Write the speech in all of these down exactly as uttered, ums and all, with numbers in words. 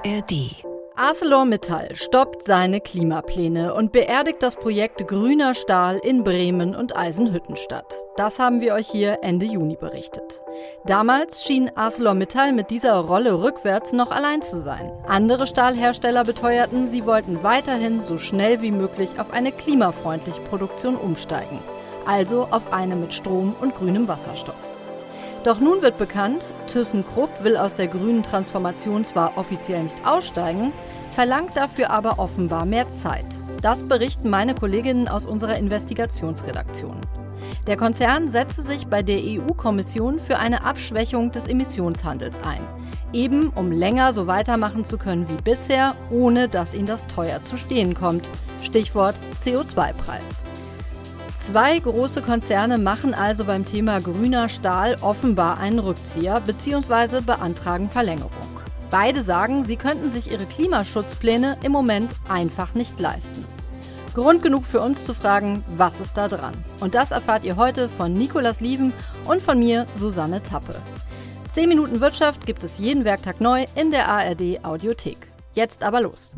R D. ArcelorMittal stoppt seine Klimapläne und beerdigt das Projekt Grüner Stahl in Bremen und Eisenhüttenstadt. Das haben wir euch hier Ende Juni berichtet. Damals schien ArcelorMittal mit dieser Rolle rückwärts noch allein zu sein. Andere Stahlhersteller beteuerten, sie wollten weiterhin so schnell wie möglich auf eine klimafreundliche Produktion umsteigen. Also auf eine mit Strom und grünem Wasserstoff. Doch nun wird bekannt, ThyssenKrupp will aus der grünen Transformation zwar offiziell nicht aussteigen, verlangt dafür aber offenbar mehr Zeit. Das berichten meine Kolleginnen aus unserer Investigationsredaktion. Der Konzern setze sich bei der E U-Kommission für eine Abschwächung des Emissionshandels ein. Eben um länger so weitermachen zu können wie bisher, ohne dass ihnen das teuer zu stehen kommt. Stichwort C O zwei Preis. Zwei große Konzerne machen also beim Thema grüner Stahl offenbar einen Rückzieher bzw. beantragen Verlängerung. Beide sagen, sie könnten sich ihre Klimaschutzpläne im Moment einfach nicht leisten. Grund genug für uns zu fragen, was ist da dran? Und das erfahrt ihr heute von Nicolas Lieven und von mir, Susanne Tappe. zehn Minuten Wirtschaft gibt es jeden Werktag neu in der A R D Audiothek. Jetzt aber los.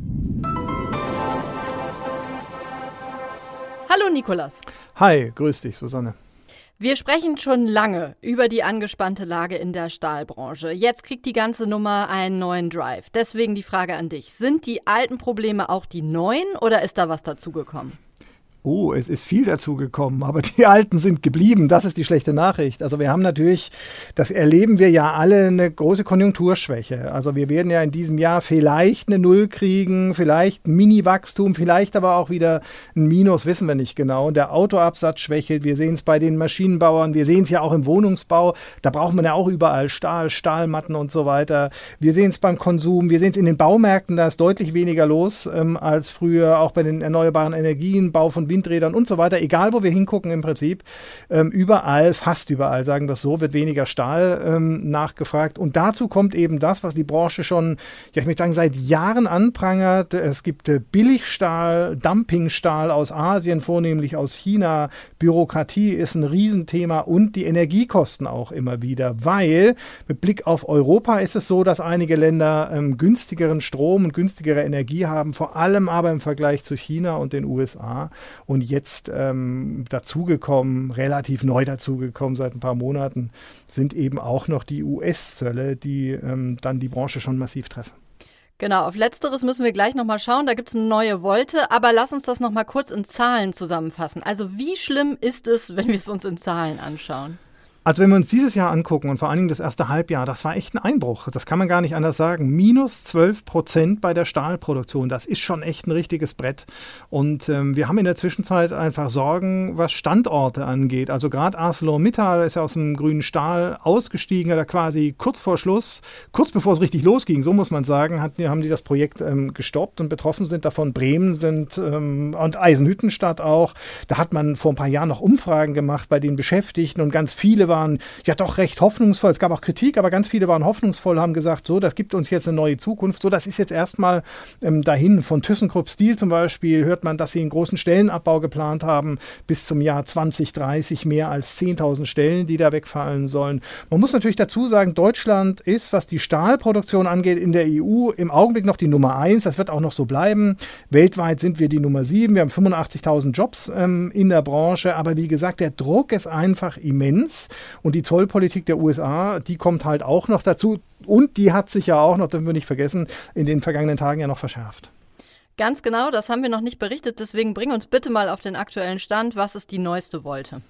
Hallo Nicolas. Hi, grüß dich, Susanne. Wir sprechen schon lange über die angespannte Lage in der Stahlbranche. Jetzt kriegt die ganze Nummer einen neuen Drive. Deswegen die Frage an dich. Sind die alten Probleme auch die neuen oder ist da was dazugekommen? Oh, es ist viel dazugekommen, aber die Alten sind geblieben. Das ist die schlechte Nachricht. Also wir haben natürlich, das erleben wir ja alle, eine große Konjunkturschwäche. Also wir werden ja in diesem Jahr vielleicht eine Null kriegen, vielleicht ein Mini-Wachstum, vielleicht aber auch wieder ein Minus, wissen wir nicht genau. Und der Autoabsatz schwächelt. Wir sehen es bei den Maschinenbauern, wir sehen es ja auch im Wohnungsbau. Da braucht man ja auch überall Stahl, Stahlmatten und so weiter. Wir sehen es beim Konsum, wir sehen es in den Baumärkten, da ist deutlich weniger los ähm, als früher, auch bei den erneuerbaren Energien, Bau von Windrädern und so weiter, egal wo wir hingucken im Prinzip, ähm, überall, fast überall, sagen wir es so, wird weniger Stahl ähm, nachgefragt. Und dazu kommt eben das, was die Branche schon, ja ich möchte sagen, seit Jahren anprangert. Es gibt äh, Billigstahl, Dumpingstahl aus Asien, vornehmlich aus China. Bürokratie ist ein Riesenthema und die Energiekosten auch immer wieder, weil mit Blick auf Europa ist es so, dass einige Länder ähm, günstigeren Strom und günstigere Energie haben, vor allem aber im Vergleich zu China und den U S A. Und jetzt ähm, dazugekommen, relativ neu dazugekommen seit ein paar Monaten, sind eben auch noch die U S-Zölle, die ähm, dann die Branche schon massiv treffen. Genau, auf Letzteres müssen wir gleich nochmal schauen. Da gibt es eine neue Wolte, aber lass uns das nochmal kurz in Zahlen zusammenfassen. Also wie schlimm ist es, wenn wir es uns in Zahlen anschauen? Also wenn wir uns dieses Jahr angucken und vor allen Dingen das erste Halbjahr, das war echt ein Einbruch. Das kann man gar nicht anders sagen. Minus zwölf Prozent bei der Stahlproduktion. Das ist schon echt ein richtiges Brett. Und ähm, wir haben in der Zwischenzeit einfach Sorgen, was Standorte angeht. Also gerade ArcelorMittal ist ja aus dem grünen Stahl ausgestiegen, oder quasi kurz vor Schluss, kurz bevor es richtig losging, so muss man sagen, hat, haben die das Projekt ähm, gestoppt und betroffen sind davon Bremen sind ähm, und Eisenhüttenstadt auch. Da hat man vor ein paar Jahren noch Umfragen gemacht bei den Beschäftigten und ganz viele waren ja doch recht hoffnungsvoll. Es gab auch Kritik, aber ganz viele waren hoffnungsvoll, haben gesagt, so, das gibt uns jetzt eine neue Zukunft. So, das ist jetzt erstmal ähm, dahin. Von ThyssenKrupp Steel zum Beispiel hört man, dass sie einen großen Stellenabbau geplant haben, bis zum Jahr zwanzig dreißig mehr als zehntausend Stellen, die da wegfallen sollen. Man muss natürlich dazu sagen, Deutschland ist, was die Stahlproduktion angeht, in der E U im Augenblick noch die Nummer eins. Das wird auch noch so bleiben. Weltweit sind wir die Nummer sieben. Wir haben fünfundachtzigtausend Jobs ähm, in der Branche. Aber wie gesagt, der Druck ist einfach immens. Und die Zollpolitik der U S A, die kommt halt auch noch dazu. Und die hat sich ja auch noch, dürfen wir nicht vergessen, in den vergangenen Tagen ja noch verschärft. Ganz genau, das haben wir noch nicht berichtet. Deswegen bring uns bitte mal auf den aktuellen Stand. Was ist die neueste Wolte?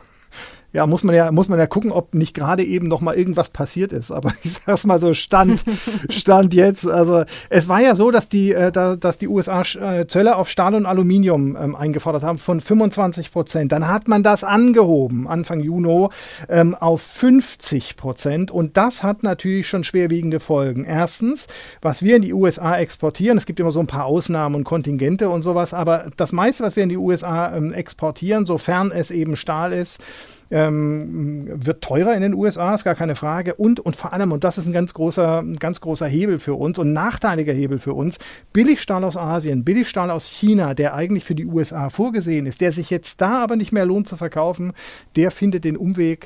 Ja, muss man ja, muss man ja gucken, ob nicht gerade eben noch mal irgendwas passiert ist. Aber ich sag's mal so, Stand, Stand jetzt. Also es war ja so, dass die, äh, da, dass die U S A äh, Zölle auf Stahl und Aluminium ähm, eingefordert haben von fünfundzwanzig Prozent. Dann hat man das angehoben, Anfang Juni, ähm, auf fünfzig Prozent. Und das hat natürlich schon schwerwiegende Folgen. Erstens, was wir in die U S A exportieren, es gibt immer so ein paar Ausnahmen und Kontingente und sowas, aber das meiste, was wir in die U S A ähm, exportieren, sofern es eben Stahl ist, Ähm, wird teurer in den U S A, ist gar keine Frage. Und, und vor allem, und das ist ein ganz großer, ein ganz großer Hebel für uns und nachteiliger Hebel für uns, Billigstahl aus Asien, Billigstahl aus China, der eigentlich für die U S A vorgesehen ist, der sich jetzt da aber nicht mehr lohnt zu verkaufen, der findet den Umweg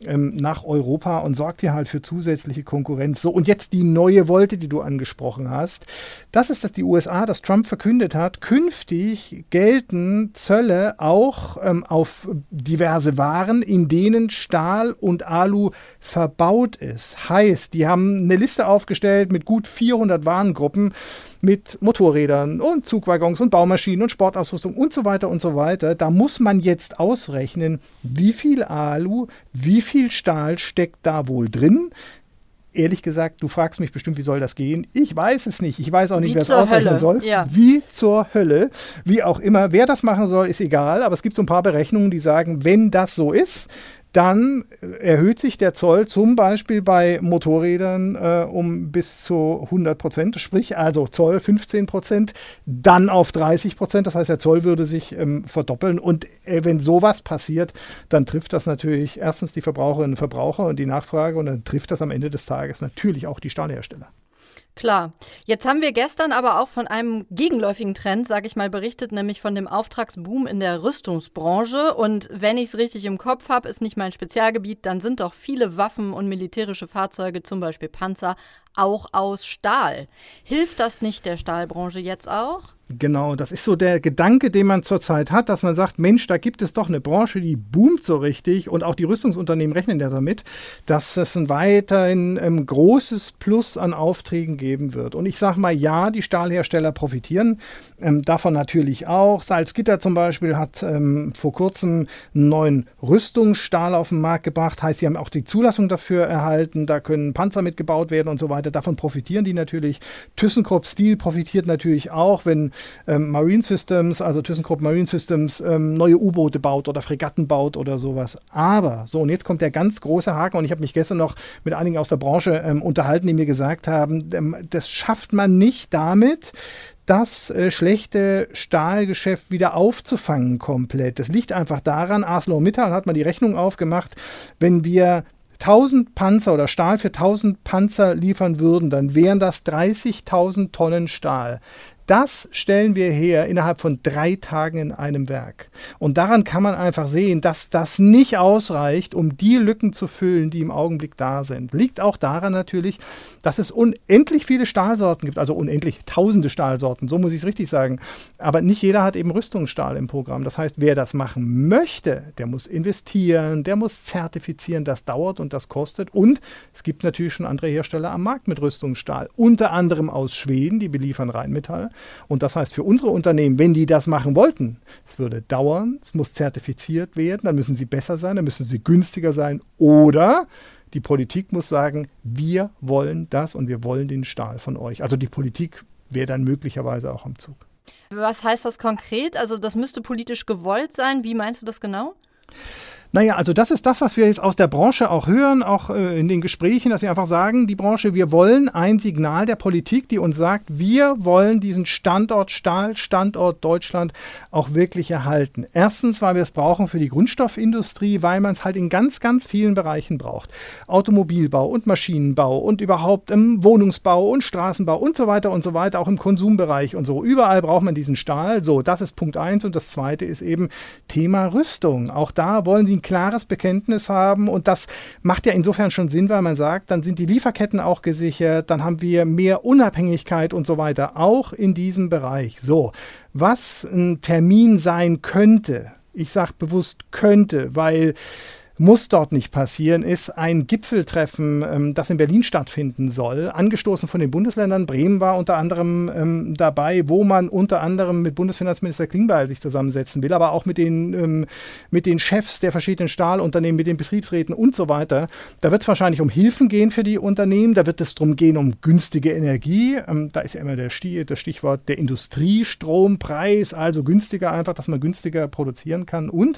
ähm, nach Europa und sorgt hier halt für zusätzliche Konkurrenz. So, und jetzt die neue Wolte, die du angesprochen hast. Das ist, dass die U S A, dass Trump verkündet hat, künftig gelten Zölle auch ähm, auf diverse Waren, in denen Stahl und Alu verbaut ist. Heißt, die haben eine Liste aufgestellt mit gut vierhundert Warengruppen, mit Motorrädern und Zugwaggons und Baumaschinen und Sportausrüstung und so weiter und so weiter. Da muss man jetzt ausrechnen, wie viel Alu, wie viel Stahl steckt da wohl drin. Ehrlich gesagt, du fragst mich bestimmt, wie soll das gehen? Ich weiß es nicht. Ich weiß auch nicht, wer es ausrechnen Hölle. soll. Ja. Wie zur Hölle. Wie auch immer. Wer das machen soll, ist egal. Aber es gibt so ein paar Berechnungen, die sagen, wenn das so ist, dann erhöht sich der Zoll zum Beispiel bei Motorrädern äh, um bis zu hundert Prozent, sprich also Zoll fünfzehn Prozent, dann auf dreißig Prozent. Das heißt, der Zoll würde sich ähm, verdoppeln. Und äh, wenn sowas passiert, dann trifft das natürlich erstens die Verbraucherinnen und Verbraucher und die Nachfrage und dann trifft das am Ende des Tages natürlich auch die Stahlhersteller. Klar. Jetzt haben wir gestern aber auch von einem gegenläufigen Trend, sage ich mal, berichtet, nämlich von dem Auftragsboom in der Rüstungsbranche. Und wenn ich es richtig im Kopf habe, ist nicht mein Spezialgebiet, dann sind doch viele Waffen und militärische Fahrzeuge, zum Beispiel Panzer, auch aus Stahl. Hilft das nicht der Stahlbranche jetzt auch? Genau, das ist so der Gedanke, den man zurzeit hat, dass man sagt, Mensch, da gibt es doch eine Branche, die boomt so richtig und auch die Rüstungsunternehmen rechnen ja damit, dass es ein weiterhin ähm, großes Plus an Aufträgen geben wird. Und ich sage mal, ja, die Stahlhersteller profitieren ähm, davon natürlich auch. Salzgitter zum Beispiel hat ähm, vor kurzem einen neuen Rüstungsstahl auf den Markt gebracht, heißt, sie haben auch die Zulassung dafür erhalten, da können Panzer mitgebaut werden und so weiter. Davon profitieren die natürlich. ThyssenKrupp Steel profitiert natürlich auch, wenn ähm, Marine Systems, also ThyssenKrupp Marine Systems, ähm, neue U-Boote baut oder Fregatten baut oder sowas. Aber, so und jetzt kommt der ganz große Haken und ich habe mich gestern noch mit einigen aus der Branche ähm, unterhalten, die mir gesagt haben, ähm, das schafft man nicht damit, das äh, schlechte Stahlgeschäft wieder aufzufangen komplett. Das liegt einfach daran, ArcelorMittal hat mal die Rechnung aufgemacht, wenn wir tausend Panzer oder Stahl für tausend Panzer liefern würden, dann wären das dreißigtausend Tonnen Stahl. Das stellen wir her innerhalb von drei Tagen in einem Werk. Und daran kann man einfach sehen, dass das nicht ausreicht, um die Lücken zu füllen, die im Augenblick da sind. Liegt auch daran natürlich, dass es unendlich viele Stahlsorten gibt, also unendlich tausende Stahlsorten, so muss ich es richtig sagen. Aber nicht jeder hat eben Rüstungsstahl im Programm. Das heißt, wer das machen möchte, der muss investieren, der muss zertifizieren, das dauert und das kostet. Und es gibt natürlich schon andere Hersteller am Markt mit Rüstungsstahl, unter anderem aus Schweden, die beliefern Rheinmetall. Und das heißt für unsere Unternehmen, wenn die das machen wollten, es würde dauern, es muss zertifiziert werden, dann müssen sie besser sein, dann müssen sie günstiger sein oder die Politik muss sagen, wir wollen das und wir wollen den Stahl von euch. Also die Politik wäre dann möglicherweise auch am Zug. Was heißt das konkret? Also das müsste politisch gewollt sein. Wie meinst du das genau? Naja, also das ist das, was wir jetzt aus der Branche auch hören, auch äh, in den Gesprächen, dass wir einfach sagen, die Branche, wir wollen ein Signal der Politik, die uns sagt, wir wollen diesen Standort Stahl, Standort Deutschland auch wirklich erhalten. Erstens, weil wir es brauchen für die Grundstoffindustrie, weil man es halt in ganz, ganz vielen Bereichen braucht. Automobilbau und Maschinenbau und überhaupt im Wohnungsbau und Straßenbau und so weiter und so weiter, auch im Konsumbereich und so. Überall braucht man diesen Stahl. So, das ist Punkt eins und das zweite ist eben Thema Rüstung. Auch da wollen sie ein klares Bekenntnis haben und das macht ja insofern schon Sinn, weil man sagt, dann sind die Lieferketten auch gesichert, dann haben wir mehr Unabhängigkeit und so weiter, auch in diesem Bereich. So, was ein Termin sein könnte, ich sage bewusst könnte, weil muss dort nicht passieren, ist ein Gipfeltreffen, ähm, das in Berlin stattfinden soll, angestoßen von den Bundesländern. Bremen war unter anderem ähm, dabei, wo man unter anderem mit Bundesfinanzminister Klingbeil sich zusammensetzen will, aber auch mit den, ähm, mit den Chefs der verschiedenen Stahlunternehmen, mit den Betriebsräten und so weiter. Da wird es wahrscheinlich um Hilfen gehen für die Unternehmen, da wird es darum gehen, um günstige Energie. Ähm, da ist ja immer der Stich, das Stichwort der Industriestrompreis, also günstiger einfach, dass man günstiger produzieren kann und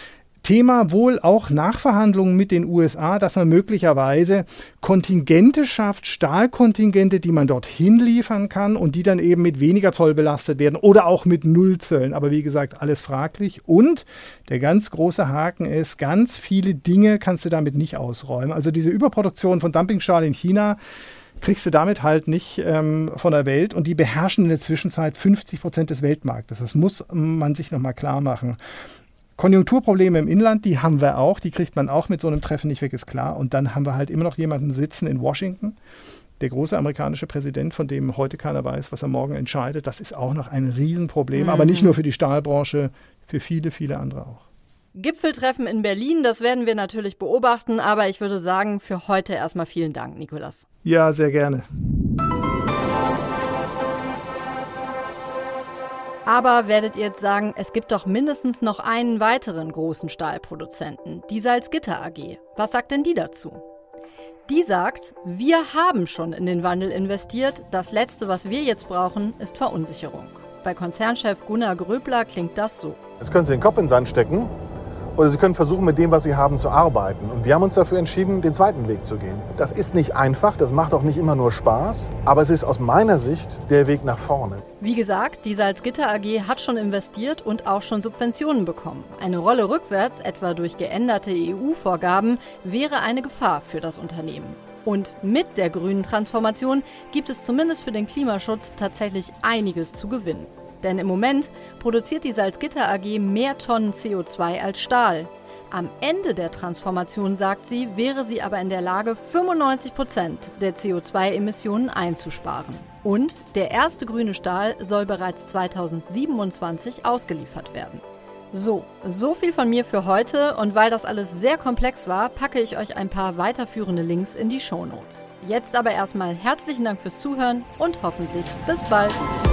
Thema wohl auch Nachverhandlungen mit den U S A, dass man möglicherweise Kontingente schafft, Stahlkontingente, die man dorthin liefern kann und die dann eben mit weniger Zoll belastet werden oder auch mit Nullzöllen. Aber wie gesagt, alles fraglich. Und der ganz große Haken ist, ganz viele Dinge kannst du damit nicht ausräumen. Also diese Überproduktion von Dumpingstahl in China kriegst du damit halt nicht ähm, von der Welt und die beherrschen in der Zwischenzeit fünfzig Prozent des Weltmarktes. Das muss man sich nochmal klar machen. Konjunkturprobleme im Inland, die haben wir auch, die kriegt man auch mit so einem Treffen nicht weg, ist klar. Und dann haben wir halt immer noch jemanden sitzen in Washington, der große amerikanische Präsident, von dem heute keiner weiß, was er morgen entscheidet. Das ist auch noch ein Riesenproblem, mhm. aber nicht nur für die Stahlbranche, für viele, viele andere auch. Gipfeltreffen in Berlin, das werden wir natürlich beobachten, aber ich würde sagen, für heute erstmal vielen Dank, Nicolas. Ja, sehr gerne. Aber werdet ihr jetzt sagen, es gibt doch mindestens noch einen weiteren großen Stahlproduzenten, die Salzgitter A G. Was sagt denn die dazu? Die sagt, wir haben schon in den Wandel investiert, das Letzte, was wir jetzt brauchen, ist Verunsicherung. Bei Konzernchef Gunnar Gröbler klingt das so. Jetzt können Sie den Kopf in den Sand stecken oder Sie können versuchen, mit dem, was Sie haben, zu arbeiten. Und wir haben uns dafür entschieden, den zweiten Weg zu gehen. Das ist nicht einfach, das macht auch nicht immer nur Spaß, aber es ist aus meiner Sicht der Weg nach vorne. Wie gesagt, die Salzgitter A G hat schon investiert und auch schon Subventionen bekommen. Eine Rolle rückwärts, etwa durch geänderte E U-Vorgaben, wäre eine Gefahr für das Unternehmen. Und mit der grünen Transformation gibt es zumindest für den Klimaschutz tatsächlich einiges zu gewinnen. Denn im Moment produziert die Salzgitter A G mehr Tonnen C O zwei als Stahl. Am Ende der Transformation, sagt sie, wäre sie aber in der Lage, fünfundneunzig Prozent der C O zwei Emissionen einzusparen. Und der erste grüne Stahl soll bereits zweitausendsiebenundzwanzig ausgeliefert werden. So, so viel von mir für heute und weil das alles sehr komplex war, packe ich euch ein paar weiterführende Links in die Shownotes. Jetzt aber erstmal herzlichen Dank fürs Zuhören und hoffentlich bis bald.